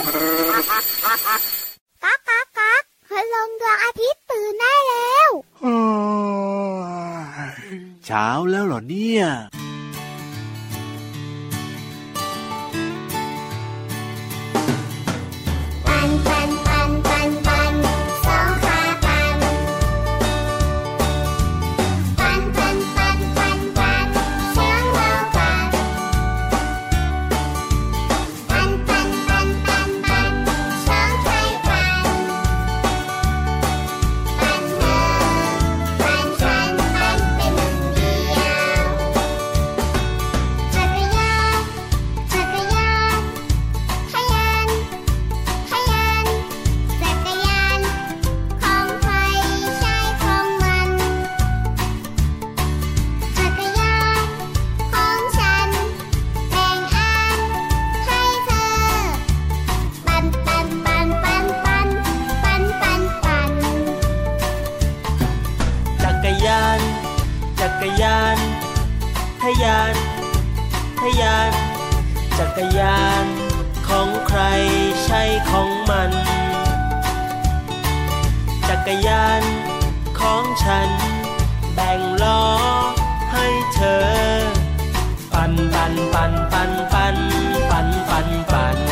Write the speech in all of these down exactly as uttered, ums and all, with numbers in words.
ก๊ากก๊ากก๊ากพลังดวงอาทิตย์ตื่นได้แล้วเช้าแล้วเหรอเนี่ยปันปันปันปันปันสองขาปันปันปันปันปันปันเสียงเราปันปันปันปันปันปันสองไทยปันปันเธอปันฉันปันเป็นหนึ่งเดียวจักรยานจักรยานขยันขยันจักรยานของใครใช้ของมันจักรยานของฉันแบ่งอันให้เธอปันปันปันปันปันปันปันปันจักรยานจักรยานทะยานทะยานจักรยานของใครใช่ของมันจักรยานของฉันแบ่งล้อให้เธอปั่นปั่นปั่นปั่นปั่นปั่นปั่นปั่น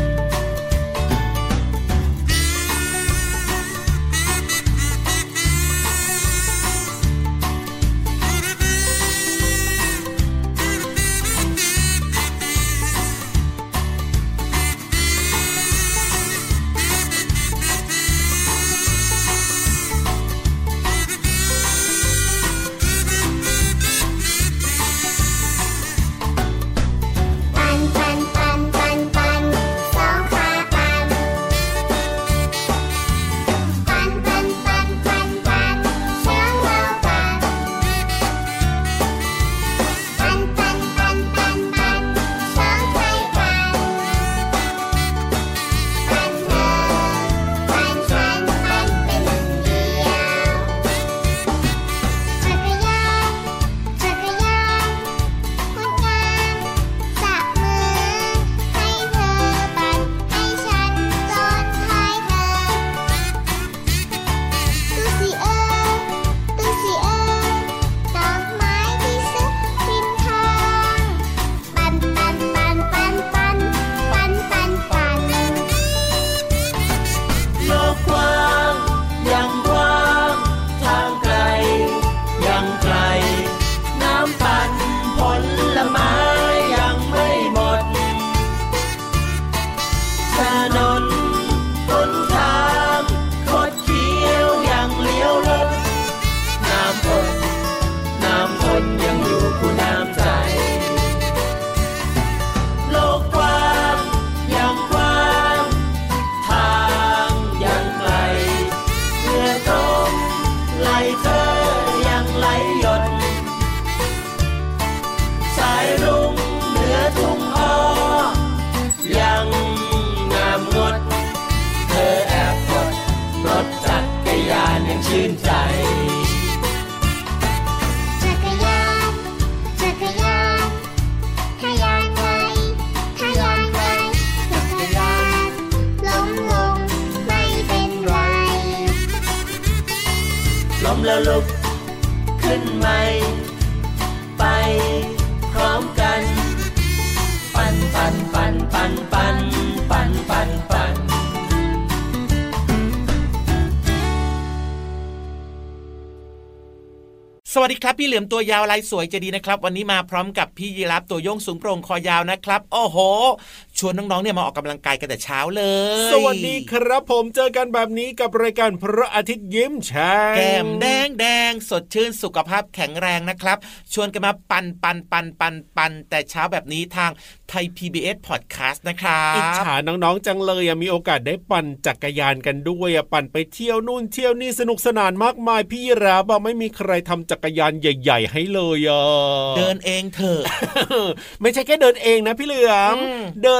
ปันปันปันปันปันสองขาปันปันปันปันปันปันเสียงเราปันปันปันปันปันปันสองไทยปันปันเธอปันฉันปันเป็นหนึ่งเดียวจักรยานจักรยานคนงามจับมือให้เธอปั่นให้ฉันซ้อนท้ายเธอดูสิเออดูสิเออดอกไม้ที่สุดริมทางปันปันปันปันปันปันปันปันโลกกว้างยังกว้างทางไกลยังไกลน้ำปั่นผลไม้ยังไม่หมดถนนหนทางคดเคี้ยวยังเลี้ยวรถน้ำฝนน้ำฝนยังอยู่คู่น้ำใจโลกกว้างยังกว้างทางยังไกลเรือตรงไหลเธอยังไหลหยดสายรุ้งเหนือทุ่งอ้อยังงามงดเธอแอบกดรถจักรยานยังชื่นใจจักรยานจักรยานทะยานไกลทะยานไกลจักรยานล้มลงไม่เป็นไรล้มแล้วลุกขึ้นใหม่ไปพร้อมกันปั่นปั่นปั่นปั่นปั่นปั่นปั่นปั่นสวัสดีครับพี่เหลือมตัวยาวลายสวยจะดีนะครับวันนี้มาพร้อมกับพี่ยีรับตัวโยงสูงโปร่งคอยาวนะครับโอ้โหชวนน้องๆเนี่ยมาออกกำลังกายกันแต่เช้าเลยสวัสดีครับผมเจอกันแบบนี้กับรายการพระอาทิตย์ยิ้มแฉ่งแก้มแดงแดงสดชื่นสุขภาพแข็งแรงนะครับชวนกันมาปันปันปันปันปันแต่เช้าแบบนี้ทางไทย พี บี เอส Podcast นะครับอิจฉาน้องๆจังเลยมีโอกาสได้ปั่นจักรยานกันด้วยปั่นไปเที่ยวนู่นเที่ยวนี่สนุกสนานมากมายพี่รับไม่มีใครทำจักรยานใหญ่ๆให้เลยอ่ะเดินเองเถอะไม่ใช่แค่เดินเองนะพี่เหลือมเดิน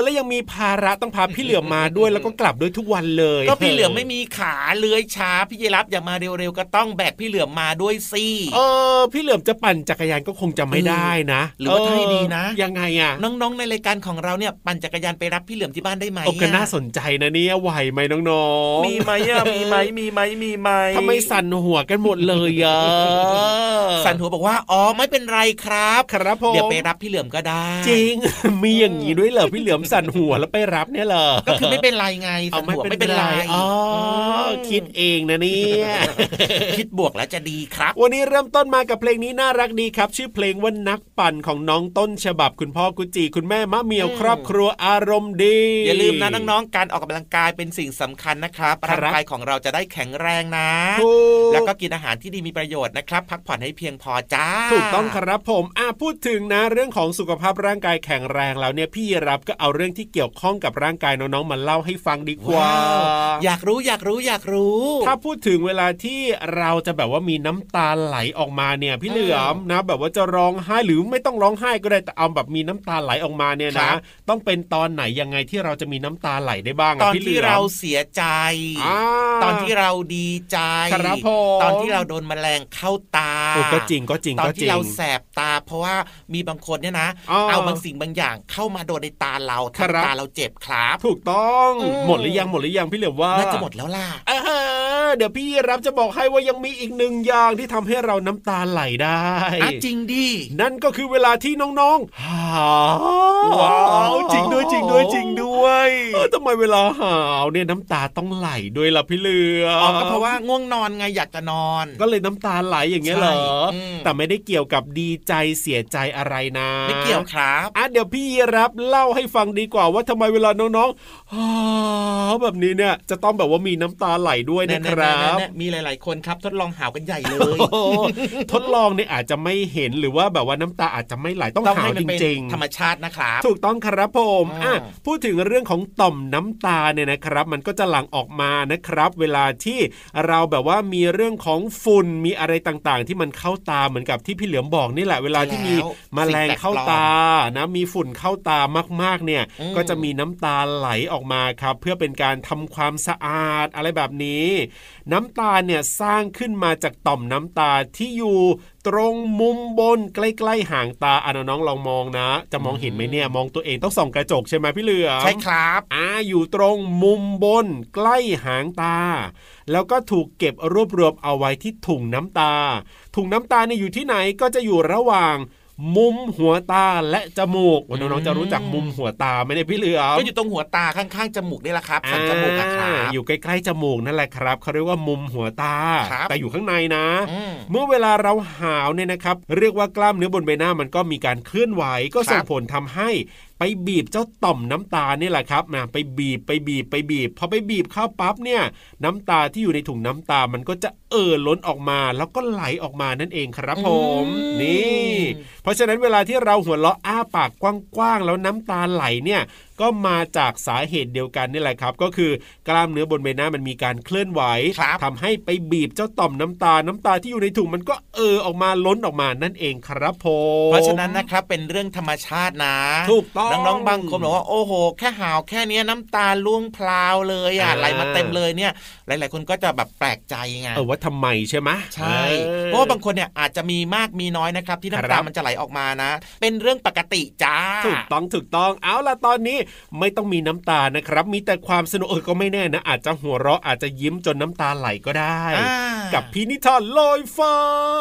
แล้วยังมีภาระต้องพาพี่เหลือมมาด้วยแล้วก็กลับด้วยทุกวันเลยก็พี่เหลือมไม่มีขาเลื้อยช้าพี่ยีรับอยากมาเร็วๆก็ต้องแบกพี่เหลือมมาด้วยสิเออพี่เหลือมจะปั่นจักรยานก็คงจะไม่ได้นะหรือว่าถ้าให้ดีนะยังไงอ่ะน้องๆในรายการของเราเนี่ยปั่นจักรยานไปรับพี่เหลือมที่บ้านได้ไหมก็น่าสนใจนะเนี่ยไหวไหมน้องๆมีไหมอ่ะมีไหมมีไหมมีไหมทำไมสั่นหัวกันหมดเลยอ่ะสั่นหัวบอกว่าอ๋อไม่เป็นไรครับครับผมเดี๋ยวไปรับพี่เหลือมก็ได้จริงมีอย่างนี้ด้วยเหรอพี่เหลือมสั่นหัวแล้วไปรับเนี่ยเหรอก็คือไม่เป็นไรไงสั่นหัวไม่เป็นไรอ๋อคิดเองนะเนี่ยคิดบวกแล้วจะดีครับวันนี้เริ่มต้นมากับเพลงนี้น่ารักดีครับชื่อเพลงว่านักปั่นของน้องต้นฉบับคุณพ่อกุจิคุณแม่มะเหมียวครอบครัวอารมณ์ดีอย่าลืมนะน้องๆการออกกำลังกายเป็นสิ่งสำคัญนะครับร่างกายของเราจะได้แข็งแรงนะแล้วก็กินอาหารที่ดีมีประโยชน์นะครับพักผ่อนให้เพียงพอจ้าถูกต้องครับผมอ่ะพูดถึงนะเรื่องของสุขภาพร่างกายแข็งแรงแล้วเนี่ยพี่รับก็เอาเรื่องที่เกี่ยวข้องกับร่างกายน้องๆมาเล่าให้ฟังดีกว่าอยากรู้อยากรู้อยากรู้ถ้าพูดถึงเวลาที่เราจะแบบว่ามีน้ำตาไหลออกมาเนี่ยพี่เหลือมนะแบบว่าจะร้องไห้หรือไม่ต้องร้องไห้ก็ได้แต่เอาแบบมีน้ำตาไหลออกมาเนี่ยนะต้องเป็นตอนไหนยังไงที่เราจะมีน้ำตาไหลได้บ้างตอนที่เราเสียใจตอนที่เราดีใจตอนที่เราโดนแมลงเข้าตาก็จริงก็จริงตอนที่เราแสบตาเพราะว่ามีบางคนเนี่ยนะเอาบางสิ่งบางอย่างเข้ามาโดนในตาเราทำตาเราเจ็บครับถูกต้องหมดหรือยังหมดหรือยังพี่เหลือมว่าน่าจะหมดแล้วล่ะเดี๋ยวพี่รับจะบอกให้ว่ายังมีอีกหนึ่งอย่างที่ทำให้เราน้ำตาไหลได้จริงดินั่นก็คือเวลาที่น้องๆหาวว้าวจริงด้วยจริงด้วยจริงด้วยเออทำไมเวลาหาวเนี่ยน้ำตาต้องไหลด้วยล่ะพี่เหลือมอ๋อก็เพราะว่าง่วงนอนไงอยากจะนอนก็เลยน้ำตาไหลอย่างเงี้ยเหรอแต่ไม่ได้เกี่ยวกับดีใจเสียใจอะไรนะไม่เกี่ยวครับอ่ะเดี๋ยวพี่รับเล่าให้ฟังดีกว่าว่าทำไมเวลาน้องๆหาวแบบนี้เนี่ยจะต้องแบบว่ามีน้ำตาไหลด้วยนะครับมีหลายๆคนครับทดลองหาวกันใหญ่เลยทดลองเนี่ยอาจจะไม่เห็นหรือว่าแบบว่าน้ำตาอาจจะไม่ไหลต้องหาวจริงๆธรรมชาตินะครับถูกต้องครับผมอ่ะพูดถึงเรื่องของต่อมน้ำตาเนี่ยนะครับมันก็จะหลั่งออกมานะครับเวลาที่เราแบบว่ามีเรื่องของฝุ่นมีอะไรต่างๆที่มันเข้าตาเหมือนกับที่พี่เหลือมบอกนี่แหละเวลาที่มีแมลงเข้าตานะมีฝุ่นเข้าตามากๆเนี่ยก็จะมีน้ำตาไหลออกมาครับเพื่อเป็นการทำความสะอาดอะไรแบบนี้น้ำตาเนี่ยสร้างขึ้นมาจากต่อมน้ำตาที่อยู่ตรงมุมบนใกล้ๆหางตาอ่ะน้องๆลองมองนะจะมองเห็นไหมเนี่ยมองตัวเองต้องส่องกระจกใช่ไหมพี่เหลือมใช่ครับอ่าอยู่ตรงมุมบนใกล้หางตาแล้วก็ถูกเก็บรวบรวมเอาไว้ที่ถุงน้ำตาถุงน้ำตาเนี่ยอยู่ที่ไหนก็จะอยู่ระหว่างมุมหัวตาและจมูกน้องๆจะรู้จักมุมหัวตาไหมเนี่ยพี่เหลือมก็อยู่ตรงหัวตาข้างๆจมูกนี่แหละครับสันจมูกครับอยู่ใกล้ๆจมูกนั่นแหละครับเขาเรียกว่ามุมหัวตาแต่อยู่ข้างในนะเมื่อเวลาเราหาวเนี่ยนะครับเรียกว่ากล้ามเนื้อบนใบหน้ามันก็มีการเคลื่อนไหวก็ส่งผลทำให้ไปบีบเจ้าต่อมน้ำตานี่แหละครับนะไปบีบไปบีบไปบีบพอไปบีบเข้าปั๊บเนี่ยน้ำตาที่อยู่ในถุงน้ำตามันก็จะเอ่อล้นออกมาแล้วก็ไหลออกมานั่นเองครับผมนี่เพราะฉะนั้นเวลาที่เราหัวเราะอ้าปากกว้างๆแล้วน้ำตาไหลเนี่ยก็มาจากสาเหตุเดียวกันนี่แหละครับก็คือกล้ามเนื้อบนใบหน้ามันมีการเคลื่อนไหวทำให้ไปบีบเจ้าต่อมน้ำตาน้ำตาที่อยู่ในถุงมันก็เออออกมาล้นออกมานั่นเองครับผมเพราะฉะนั้นนะครับเป็นเรื่องธรรมชาตินะถูกต้องน้องๆบางคนบอกว่าโอ้โหแค่หาวแค่นี้น้ำตาล่วงพลาวเลยอ่ะไหลมาเต็มเลยเนี่ยหลายๆคนก็จะแบบแปลกใจไงเออว่าทำไมใช่ไหมใช่เพราะว่าบางคนเนี่ยอาจจะมีมากมีน้อยนะครับที่น้ำตามันจะไหลออกมานะเป็นเรื่องปกติจ้าถูกต้องถูกต้องเอาล่ะตอนนี้ไม่ต้องมีน้ำตานะครับมีแต่ความสนุกเออก็ไม่แน่นะอาจจะหัวเราะอาจจะยิ้มจนน้ำตาไหลก็ได้กับพี่นิทานลอยฟ้า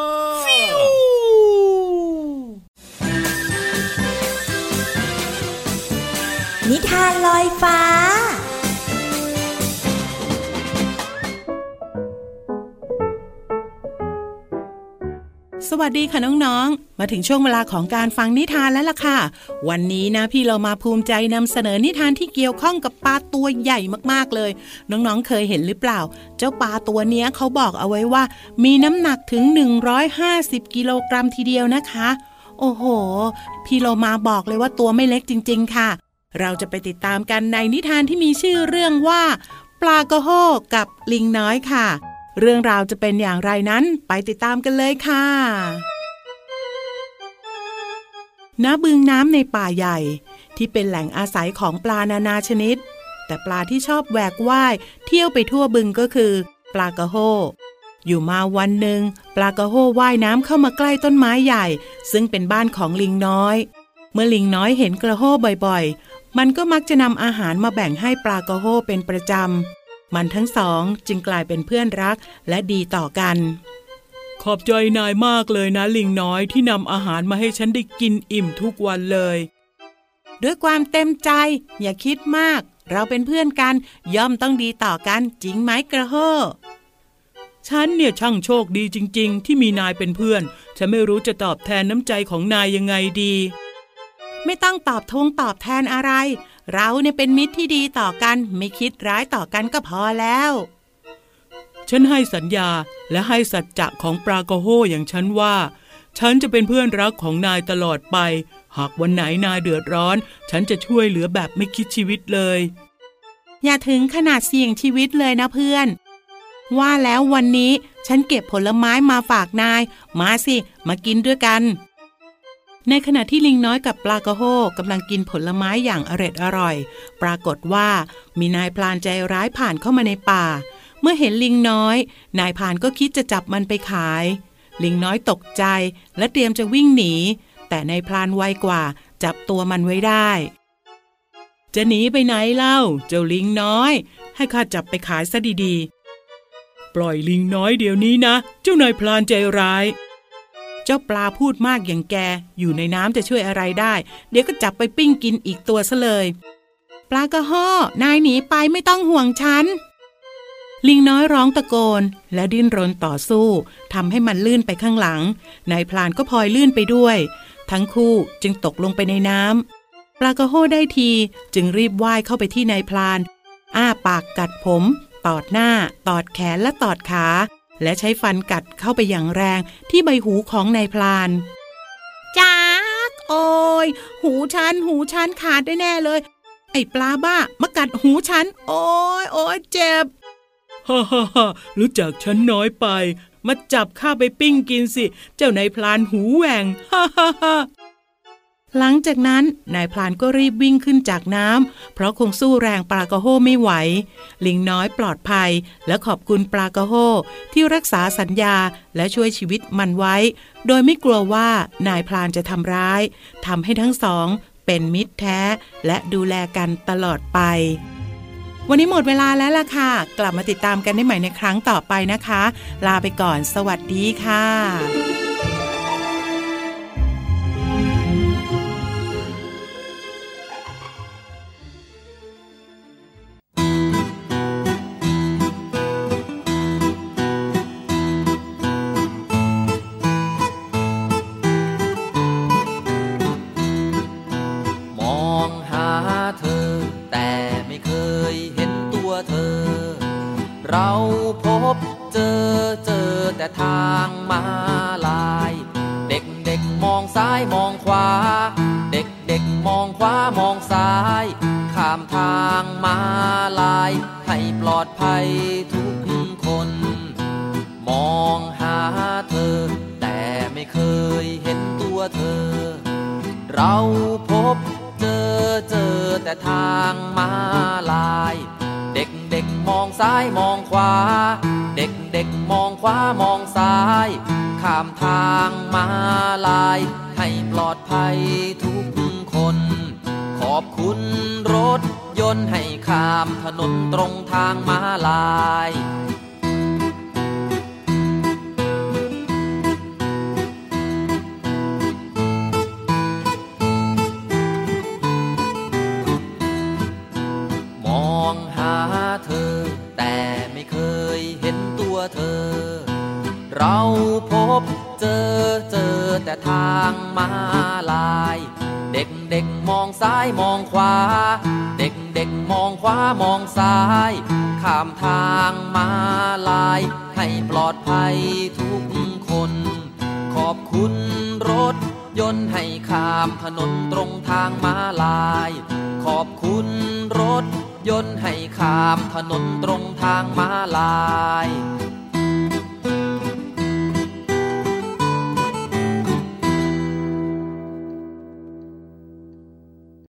นิทานลอยฟ้าสวัสดีค่ะน้องๆมาถึงช่วงเวลาของการฟังนิทานแล้วล่ะค่ะวันนี้นะพี่เรามาภูมิใจนำเสนอนิทานที่เกี่ยวข้องกับปลาตัวใหญ่มากๆเลยน้องๆเคยเห็นหรือเปล่าเจ้าปลาตัวเนี้ยเขาบอกเอาไว้ว่ามีน้ำหนักถึงหนึ่งร้อยห้าสิบกิโลกรัมทีเดียวนะคะโอ้โหพี่เรามาบอกเลยว่าตัวไม่เล็กจริงๆค่ะเราจะไปติดตามกันในนิทานที่มีชื่อเรื่องว่าปลากระโฮกกับลิงน้อยค่ะเรื่องราวจะเป็นอย่างไรนั้นไปติดตามกันเลยค่ะณบึงน้ำในป่าใหญ่ที่เป็นแหล่งอาศัยของปลานานาชนิดแต่ปลาที่ชอบแหวกว่ายเที่ยวไปทั่วบึงก็คือปลากระโห้อยู่มาวันหนึ่งปลากระโห้ว่ายน้ำเข้ามาใกล้ต้นไม้ใหญ่ซึ่งเป็นบ้านของลิงน้อยเมื่อลิงน้อยเห็นกระโห้บ่อยๆมันก็มักจะนำอาหารมาแบ่งให้ปลากระโห้เป็นประจำมันทั้งสองจึงกลายเป็นเพื่อนรักและดีต่อกันขอบใจนายมากเลยนะลิงน้อยที่นำอาหารมาให้ฉันได้กินอิ่มทุกวันเลยด้วยความเต็มใจอย่าคิดมากเราเป็นเพื่อนกันย่อมต้องดีต่อกันจริงไหมกระโห้ฉันเนี่ยช่างโชคดีจริงๆที่มีนายเป็นเพื่อนฉันไม่รู้จะตอบแทนน้ำใจของนายยังไงดีไม่ต้องตอบทวงตอบแทนอะไรเราเนี่ยเป็นมิตรที่ดีต่อกันไม่คิดร้ายต่อกันก็พอแล้วฉันให้สัญญาและให้สัจจะของปลากระโห้อย่างฉันว่าฉันจะเป็นเพื่อนรักของนายตลอดไปหากวันไหนนายเดือดร้อนฉันจะช่วยเหลือแบบไม่คิดชีวิตเลยอย่าถึงขนาดเสี่ยงชีวิตเลยนะเพื่อนว่าแล้ววันนี้ฉันเก็บผลไม้มาฝากนายมาสิมากินด้วยกันในขณะที่ลิงน้อยกับปลากระโห้กำลังกินผลไม้อย่างอร็ดอร่อยปรากฏว่ามีนายพรานใจร้ายผ่านเข้ามาในป่าเมื่อเห็นลิงน้อยนายพรานก็คิดจะจับมันไปขายลิงน้อยตกใจและเตรียมจะวิ่งหนีแต่นายพรานไวกว่าจับตัวมันไว้ได้จะหนีไปไหนเล่าเจ้าลิงน้อยให้ข้าจับไปขายซะดีๆปล่อยลิงน้อยเดี๋ยวนี้นะเจ้านายพรานใจร้ายเจ้าปลาพูดมากอย่างแกอยู่ในน้ำจะช่วยอะไรได้เดี๋ยวก็จับไปปิ้งกินอีกตัวซะเลยปลากระโห้นายหนีไปไม่ต้องห่วงฉันลิงน้อยร้องตะโกนและดิ้นรนต่อสู้ทำให้มันลื่นไปข้างหลังนายพรานก็พลอยลื่นไปด้วยทั้งคู่จึงตกลงไปในน้ำปลากระโห้ได้ทีจึงรีบว่ายเข้าไปที่นายพรานอ้าปากกัดผมตอดหน้าตอดแขนและตอดขาและใช้ฟันกัดเข้าไปอย่างแรงที่ใบหูของนายพรานจ๊ากโอ้ยหูฉันหูฉันขาดได้แน่เลยไอ้ปลาบ้ามากัดหูฉันโอ้ยโอ้ยเจ็บฮ่าฮ่าฮ่ารู้จักฉันน้อยไปมาจับข้าไปปิ้งกินสิเจ้านายพรานหูแหว่งฮ่าฮ่าฮ่าหลังจากนั้นนายพรานก็รีบวิ่งขึ้นจากน้ำเพราะคงสู้แรงปลากระโห้ไม่ไหวลิงน้อยปลอดภัยและขอบคุณปลากระโห้ที่รักษาสัญญาและช่วยชีวิตมันไว้โดยไม่กลัวว่านายพรานจะทำร้ายทำให้ทั้งสองเป็นมิตรแท้และดูแลกันตลอดไปวันนี้หมดเวลาแล้วล่ะค่ะกลับมาติดตามกันได้ใหม่ในครั้งต่อไปนะคะลาไปก่อนสวัสดีค่ะเราพบเจอเจอแต่ทางม้าลายเด็กเด็กมองซ้ายมองขวาเด็กเด็กมองขวามองซ้ายข้ามทางม้าลายให้ปลอดภัยทุกคนมองหาเธอแต่ไม่เคยเห็นตัวเธอเราพบเจอเจอแต่ทางม้าลายเด็กเด็กมองซ้ายมองขวาเด็กเด็กมองขวามองซ้ายข้ามทางม้าลายให้ปลอดภัยทุกคนขอบคุณรถยนต์ให้ข้ามถนนตรงทางม้าลายมองหาเธอแต่ไม่เคยเห็นตัวเธอเราพบเจอเจอแต่ทางม้าลายเด็กเด็กมองซ้ายมองขวาเด็กเด็กมองขวามองซ้ายข้ามทางม้าลายให้ปลอดภัยทุกคนขอบคุณรถยนต์ให้ข้ามถนนตรงทางม้าลายขอบคุณรถยนต์ให้ข้ามถนนตรงทางม้าลายเรา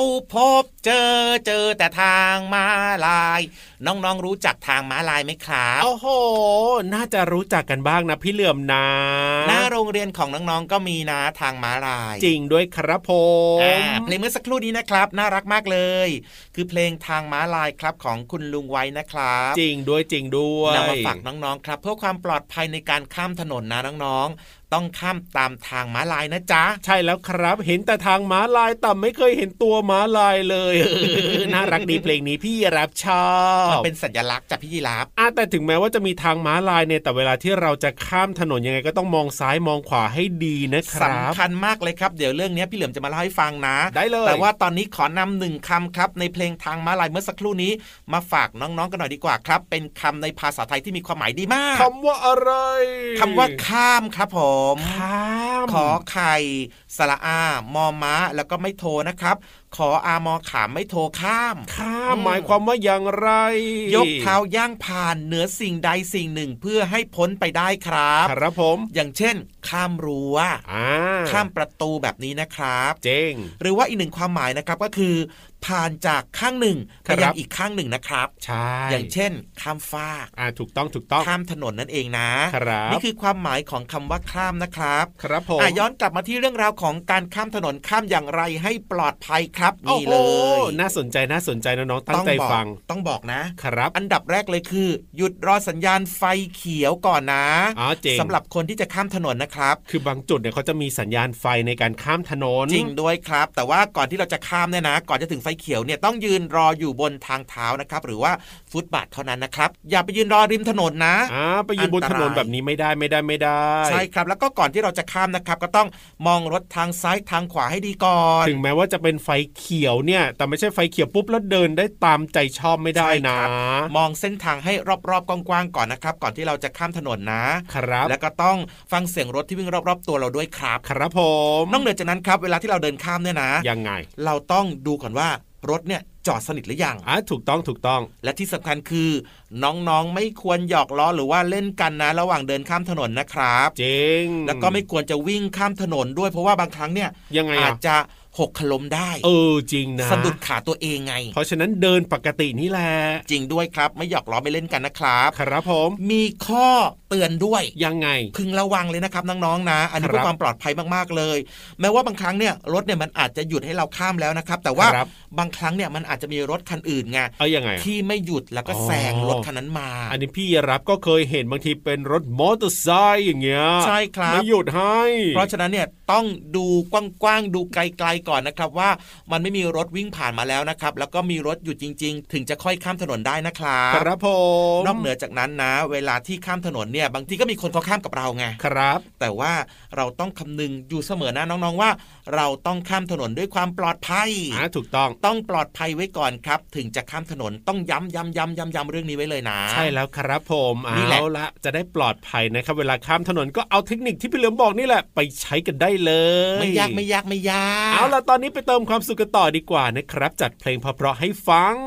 พบเจอเจอแต่ทางม้าลายน้องๆรู้จักทางม้าลายไหมครับโอ้โหน่าจะรู้จักกันบ้างนะพี่เหลื่อมนะหน้าโรงเรียนของน้องๆก็มีนะทางม้าลายจริงด้วยครับผมเพลงเมื่อสักครู่นี้นะครับน่ารักมากเลยคือเพลงทางม้าลายครับของคุณลุงไว้นะครับจริงด้วยจริงด้วยนำมาฝากน้องๆครับเพื่อความปลอดภัยในการข้ามถนนนะน้องๆต้องข้ามตามทางม้าลายนะจ๊ะใช่แล้วครับเห็นแต่ทางม้าลายแต่ไม่เคยเห็นตัวม้าลายเลย น่ารักดีเพลงนี้พี่ยีราฟชอบมันเป็นสัญลักษณ์จากพี่ยีราฟอ่ะแต่ถึงแม้ว่าจะมีทางม้าลายเนี่ยแต่เวลาที่เราจะข้ามถนนยังไงก็ต้องมองซ้ายมองขวาให้ดีนะครับสำคัญมากเลยครับเดี๋ยวเรื่องนี้พี่เหลือมจะมาเล่าให้ฟังนะได้เลยแต่ว่าตอนนี้ขอนำหนึ่งคำครับในเพลงทางม้าลายเมื่อสักครู่นี้มาฝากน้องๆกันหน่อยดีกว่าครับเป็นคำในภาษาไทยที่มีความหมายดีมากคำว่าอะไรคำว่าข้ามครับผมข้ามขอไข่สระอามอม้าแล้วก็ไม่โทนะครับขออามอขามไม่โทข้ามข้ามหมายความว่าอย่างไรยกเท้าย่างผ่านเหนือสิ่งใดสิ่งหนึ่งเพื่อให้พ้นไปได้ครับครับผมอย่างเช่นข้ามรั้วข้ามประตูแบบนี้นะครับเจ๋งหรือว่าอีกหนึ่งความหมายนะครับก็คือผ่านจากข้างหนึ่งไปยังอีกข้างหนึ่งนะครับใช่อย่างเช่นข้ามฟากอ่าถูกต้องถูกต้องข้ามถนนนั่นเองนะครับนี่คือความหมายของคำว่าข้ามนะครับครับผมอ่ะย้อนกลับมาที่เรื่องราวของการข้ามถนนข้ามอย่างไรให้ปลอดภัยครับนี่เลยน่าสนใจน่าสนใจน้องๆตั้งใจฟังต้องบอกนะครับอันดับแรกเลยคือหยุดรอสัญญาณไฟเขียวก่อนนะอ๋อจริงสำหรับคนที่จะข้ามถนนนะครับคือบางจุดเนี่ยเขาจะมีสัญญาณไฟในการข้ามถนนจริงด้วยครับแต่ว่าก่อนที่เราจะข้ามเนี่ยนะก่อนจะถึงไฟเขียวเนี่ยต้องยืนรออยู่บนทางเท้านะครับหรือว่าฟุตบาทเท่านั้นนะครับอย่าไปยืนรอริมถนนนะอ่าไปยืนบนถนนแบบนี้ไม่ได้ไม่ได้ไม่ได้ใช่ครับแล้วก็ก่อนที่เราจะข้ามนะครับก็ต้องมองรถทางซ้ายทางขวาให้ดีก่อนถึงแม้ว่าจะเป็นไฟเขียวเนี่ยแต่ไม่ใช่ไฟเขียวปุ๊บแล้วเดินได้ตามใจชอบไม่ได้นะมองเส้นทางให้รอบๆกว้างๆก่อนนะครับก่อนที่เราจะข้ามถนนนะครับแล้วก็ต้องฟังเสียงรถที่วิ่งรอบๆตัวเราด้วยครับครับผมนอกเหนือจากนั้นครับเวลาที่เราเดินข้ามเนี่ยนะยังไงเราต้องดูก่อนว่ารถเนี่ยจอดสนิทหรือยังอ่ะถูกต้องถูกต้องและที่สำคัญคือน้องๆไม่ควรหยอกล้อหรือว่าเล่นกันนะระหว่างเดินข้ามถนนนะครับจริงแล้วก็ไม่ควรจะวิ่งข้ามถนนด้วยเพราะว่าบางครั้งเนี่ยยังไงอาจจะหกล้มได้เออจริงนะสะดุดขาตัวเองไงเพราะฉะนั้นเดินปกตินี่แหละจริงด้วยครับไม่หยอกล้อไม่เล่นกันนะครับครับผมมีข้อเตือนด้วยยังไงพึงระวังเลยนะครับน้องๆนะอันนี้เพื่อความปลอดภัยมากๆเลยแม้ว่าบางครั้งเนี่ยรถเนี่ยมันอาจจะหยุดให้เราข้ามแล้วนะครับแต่ว่าบางครั้งเนี่ยมันอาจจะมีรถคันอื่นไงเอายังไงที่ไม่หยุดแล้วก็แซงรถคันนั้นมาอันนี้พี่รับก็เคยเห็นบางทีเป็นรถมอเตอร์ไซค์อย่างเงี้ยใช่ครับไม่หยุดให้เพราะฉะนั้นเนี่ยต้องดูกว้างๆดูไกลๆก่อนนะครับว่ามันไม่มีรถวิ่งผ่านมาแล้วนะครับแล้วก็มีรถหยุดจริงๆถึงจะค่อยข้ามถนนได้นะครับครับผมนอกเหนือจากนั้นนะเวลาที่ข้ามถนนเนี่ยบางทีก็มีคนเขาข้ามกับเราไงครับแต่ว่าเราต้องคำนึงอยู่เสมอนะน้องๆว่าเราต้องข้ามถนนด้วยความปลอดภัยอ่าถูกต้องต้องปลอดภัยไว้ก่อนครับถึงจะข้ามถนนต้องย้ำย้ำย้ำย้ำย้ำเรื่องนี้ไว้เลยนะใช่แล้วครับผมเอาละจะได้ปลอดภัยนะครับเวลาข้ามถนนก็เอาเทคนิคที่พี่เหลือมบอกนี่แหละไปใช้กันได้เลยไม่ยากไม่ยากไม่ยากเอาละตอนนี้ไปเติมความสุขกันต่อดีกว่านะครับจัดเพลงเพราะๆให้ฟัง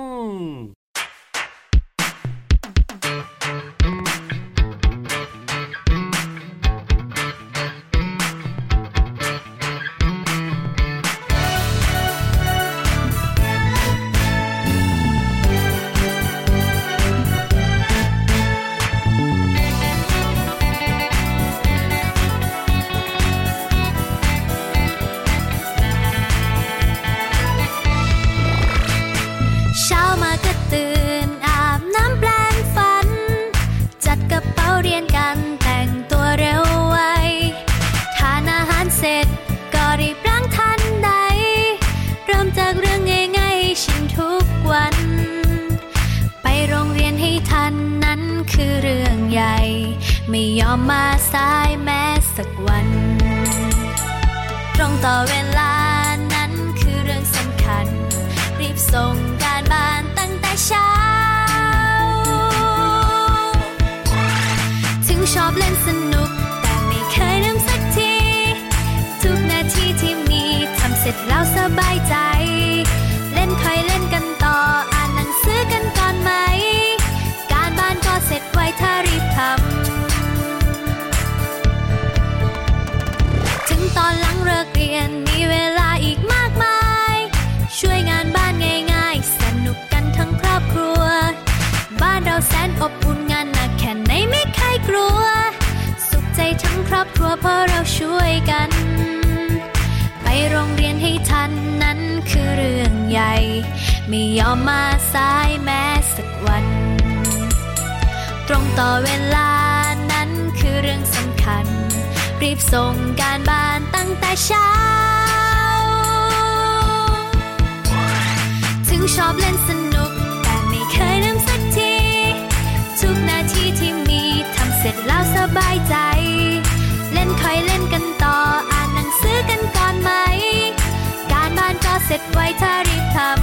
ไม่ยอมมาสายแม้สักวันตรงต่อเวลานั้นคือเรื่องสำคัญรีบส่งการบ้านตั้งแต่เช้าถึงชอบเล่นสนุกแต่ไม่เคยลืมสักทีทุกนาทีที่มีทำเสร็จแล้วสบายใจเล่นค่อยเล่นกันต่ออ่านหนังสือกันก่อนไหมการบ้านก็เสร็จไวถ้ารีบทำตอนหลังเลิกเรียนมีเวลาอีกมากมายช่วยงญนั้นคือเรื่องใหญ่ไม่ยอมมาสายแม้สักวันตรงต่อเวลานั้นคือเรื่องสำคัญรีบส่งการบ้านตั้งแต่เช้าถึงชอบเล่นสนุกแต่ไม่เคยลืมสักทีทุกนาทีที่มีทำเสร็จแล้วสบายใจเล่นค่อยเล่นกันต่ออ่านหนังสือกันก่อนไหมการบ้านก็เสร็จไวถ้ารีบทำ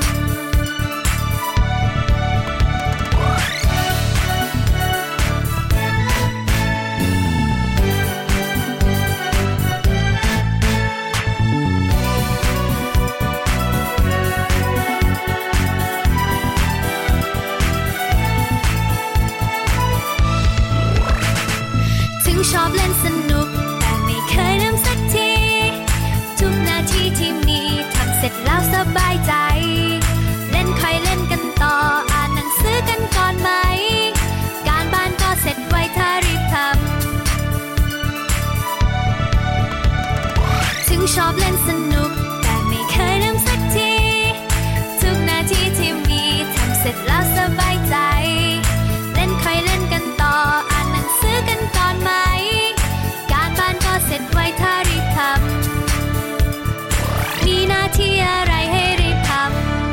ชอบเล่นสนุกแต่ไม่เคยลืมสักทีทุกนาทีที่มีทำเสร็จแล้วสบายใจเล่นค่อยเล่นกันต่ออ่านหนังสือกันก่อนไหมการบ้านก็เสร็จไวถ้ารีบทำถึงชอบเล่นสนุกแต่ไม่เคยลืมสักทีทุกนาทีที่มีทำเสร็จแล้วสบายใจเล่นค่อยเล่นกันต่ออ่านหนังสือกันก่อนไหมการบ้านก็เสร็จไวถ้ารีบทำมีหน้าที่อะไรให้รีบทำ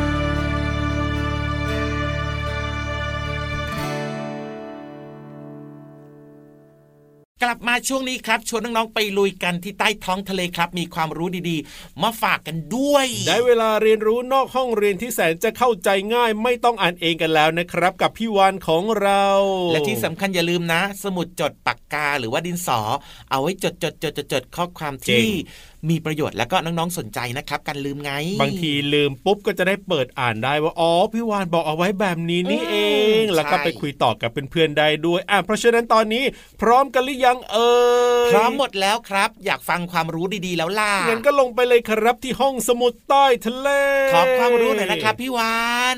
กลับมาช่วงนี้ครับชวนน้องๆไปลุยกันที่ใต้ท้องทะเลครับมีความรู้ดีๆมาฝากกันด้วยได้เวลาเรียนรู้นอกห้องเรียนที่แสนจะเข้าใจง่ายไม่ต้องอ่านเองกันแล้วนะครับกับพี่วานของเราและที่สำคัญอย่าลืมนะสมุดจดปากกาหรือว่าดินสอเอาไว้จดจดจดจดข้อความที่มีประโยชน์แล้วก็น้องๆสนใจนะครับกันลืมไงบางทีลืมปุ๊บก็จะได้เปิดอ่านได้ว่าอ๋อพี่วานบอกเอาไว้แบบนี้นี่เองแล้วก็ไปคุยต่อกับเพื่อนๆได้ด้วยอ่ะเพราะฉะนั้นตอนนี้พร้อมกันหรือยังเอ่ยพร้อมหมดแล้วครับอยากฟังความรู้ดีๆแล้วล่ะงั้นก็ลงไปเลยครับที่ห้องสมุดใต้ทะเลขอความรู้หน่อยนะครับพี่วาน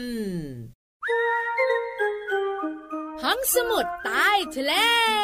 ห้องสมุดใต้ทะเล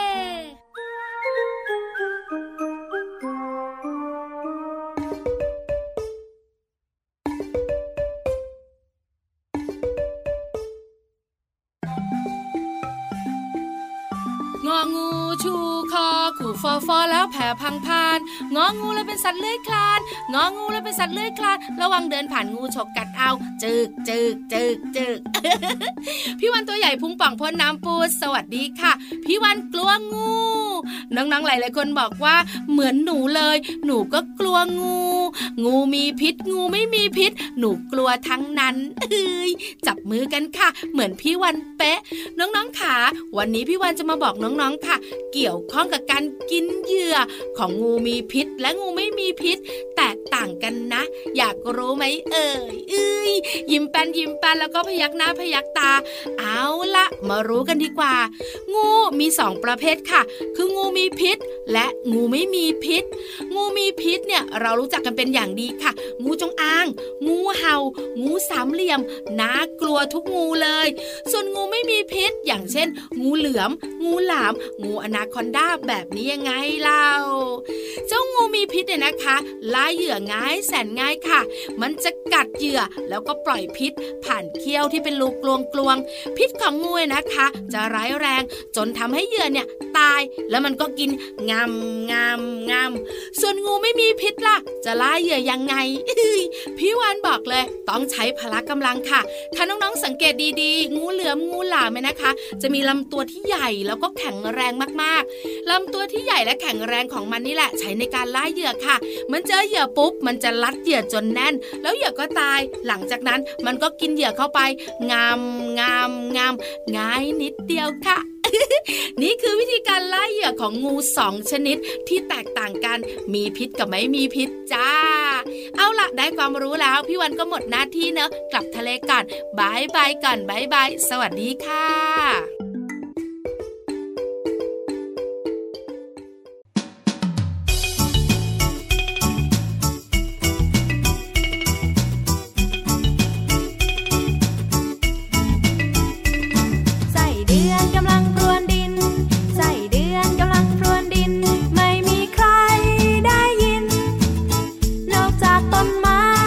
งองูชูคอขู่ฟอฟอแล้วแผ่พังพานงองูเลยเป็นสัตว์เลื้อยคลานงองูเลยเป็นสัตว์เลื้อยคลานระวังเดินผ่านงูฉกกัดเอาจึกจึกจึกจึก พี่วันตัวใหญ่พุงป่องพ้นน้ำปูสวัสดีค่ะพี่วันกลัวงูน้องๆหลายๆคนบอกว่าเหมือนหนูเลยหนูก็กลัวงูงูมีพิษงูไม่มีพิษหนูกลัวทั้งนั้นเอ้ยจับมือกันค่ะเหมือนพี่วันเป๊ะน้องๆค่ะวันนี้พี่วันจะมาบอกน้องๆค่ะเกี่ยวข้องกับการกินเหยื่อของงูมีพิษและงูไม่มีพิษแตกต่างกันนะอยากรู้ไหมเอ่ยเอ้ยยิ้มแป้นยิ้มแป้นแล้วก็พยักหน้าพยักตาเอาละมารู้กันดีกว่างูมีสองประเภทค่ะคืองูมีพิษและงูไม่มีพิษงูมีพิษเนี่ยเรารู้จักกันเป็นอย่างดีค่ะงูจงอางงูเห่างูสามเหลี่ยมน่ากลัวทุกงูเลยส่วนงูไม่มีพิษอย่างเช่นงูเหลือมงูหลามงูอนาคอนดาแบบนี้ยังไงเล่าเจ้างูมีพิษเนี่ยนะคะล่าเหยื่อง่ายแสนง่ายค่ะมันจะกัดเหยื่อแล้วก็ปล่อยพิษผ่านเขี้ยวที่เป็นรูกลวงๆพิษของงูนะคะจะร้ายแรงจนทำให้เหยื่อเนี่ยตายแล้วมันก็กินงำงำงำส่วนงูไม่มีพิษล่ะจะล่าเหยื่อยังไงพี่วานบอกเลยต้องใช้พละกำลังค่ะถ้าน้องๆสังเกตดีๆงูเหลือมงูหลามเนี่ยนะคะจะมีลำตัวที่ใหญ่แล้วก็แข็งแรงมากๆลำตัวที่ใหญ่และแข็งแรงของมันนี่แหละใช้ในการล่าเหยื่อค่ะมันเจอเหยื่อปุ๊บมันจะลัดเหยื่อจนแน่นแล้วเหยื่อก็ตายหลังจากนั้นมันก็กินเหยื่อเข้าไปงำงำงำง่ายนิดเดียวค่ะ นี่คือวิธีการล่าเหยื่อของงูสองชนิดที่แตกต่างกันมีพิษกับไม่มีพิษจ้าเอาล่ะได้ความรู้แล้วพี่วันก็หมดหน้าที่เนอะกลับทะเลก่อนบายบายก่อนบายบายสวัสดีค่ะต้นไม้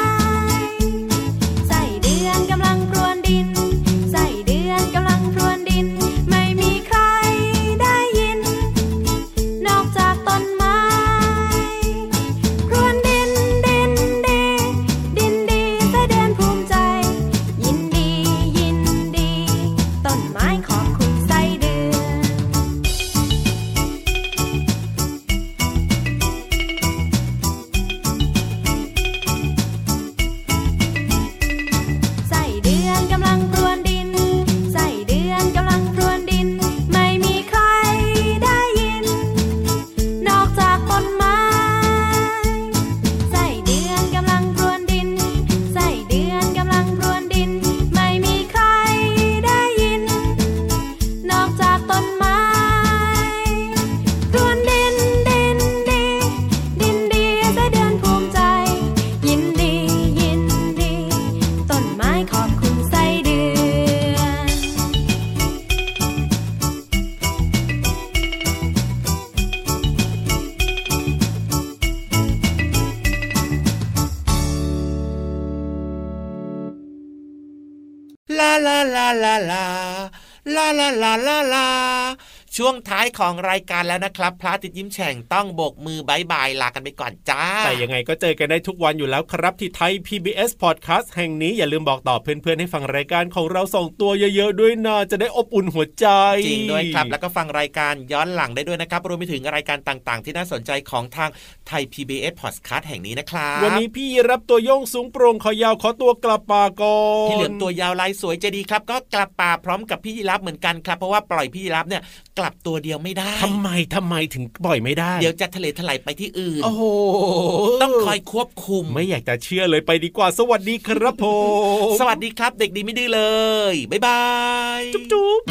ลาลาลาลาลาลาลาลาลาช่วงท้ายของรายการแล้วนะครับพระอาทิตย์ยิ้มแฉ่งต้องโบกมือบายบายลากันไปก่อนจ้าแต่ยังไงก็เจอกันได้ทุกวันอยู่แล้วครับที่ไทย พี บี เอส Podcast แห่งนี้อย่าลืมบอกต่อเพื่อนๆให้ฟังรายการของเราส่งตัวเยอะๆด้วยนะจะได้อบอุ่นหัวใจจริงด้วยครับแล้วก็ฟังรายการย้อนหลังได้ด้วยนะครับรวมไปถึงรายการต่างๆที่น่าสนใจของทางไทย พี บี เอส Podcast แห่งนี้นะครับวันนี้พี่รับตัวโยงสูงโปร่งคอยาวขอตัวกลับป่าก่อนพี่เหลือมตัวยาวลายสวยใจดีครับก็กลับป่าพร้อมกับพี่ยีรับเหมือนกันครับเพราะว่าปล่อยพี่ยีรับเนี่ยกลับตัวเดียวไม่ได้ทำไมทำไมถึงปล่อยไม่ได้เดี๋ยวจะทะเลถลายไปที่อื่นโอ้โหต้องคอยควบคุมไม่อยากจะเชื่อเลยไปดีกว่าสวัสดีครับผมสวัสดีครับเด็กดีไม่ดื้อเลยบ๊ายบายจุ๊บจุ๊บ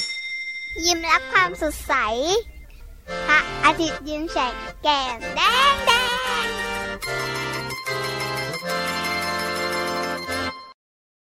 ยิ้มรับความสดใสพระอาทิตย์ยิ้มแฉกแก้มแดง